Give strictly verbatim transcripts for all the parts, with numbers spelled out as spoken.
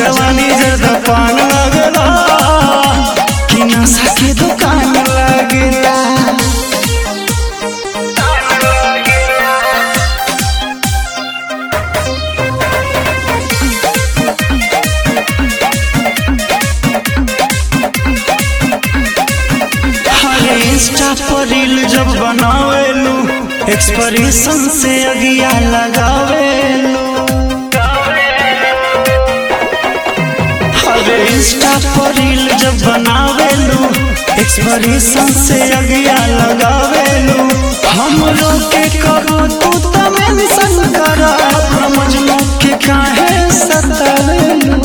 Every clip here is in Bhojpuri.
जवानी जर्दा पान लगला कि नशा के दुकान लगला। इंस्टा पर रील जब बनावेलू एक्सप्रेशन से अगिया लगावेलू। अरे इंस्टा पर रील जब बनावेलू एक्सप्रेशन से अगिया लगावेलू। हम लोग के करो तू त मेंशन करा मजनू के काहे सतावेलू।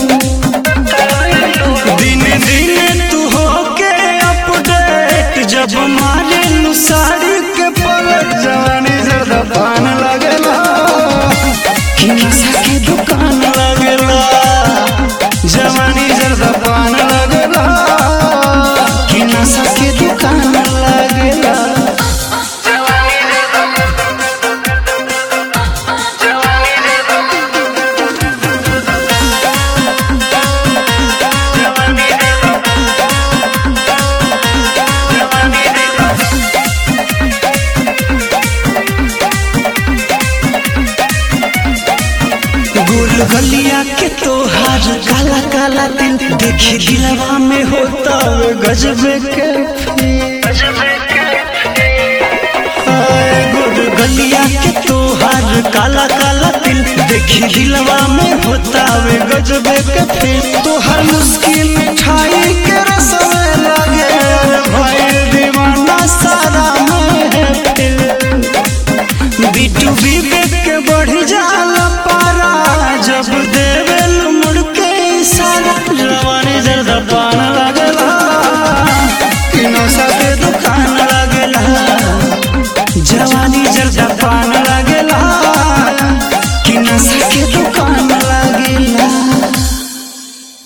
दिन दिन तू होके अपडेट जब मारेलू साड़ी के पलट जवानी जर्दा पान लगला कि नशा के दुकान लगला। जवानी जर्दा पान लगला कि नशा के दुकान लगला। गोल गलिया के तोहार काला काला दिल देखी दिलवा में होता गजब के गोल गलिया के तोहार काला काला दिल देखी दिलवा में होता गजब के फिर तोहर मुस्की